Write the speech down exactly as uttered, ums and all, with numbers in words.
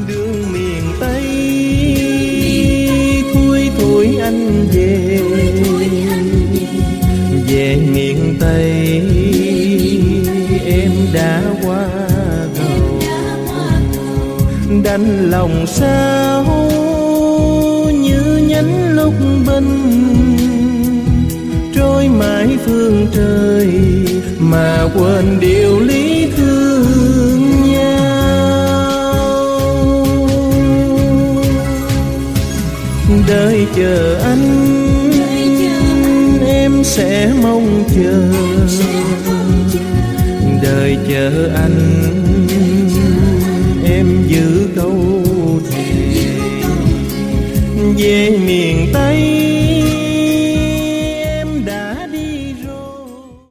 đường miền Tây thui thủi anh về, về miền Tây em đã qua cầu, đành lòng sao như nhánh lúc bình, trôi mãi phương trời mà quên điều lý thương nhau. Đợi chờ anh em sẽ mong chờ, đợi chờ anh em giữ câu thề về miền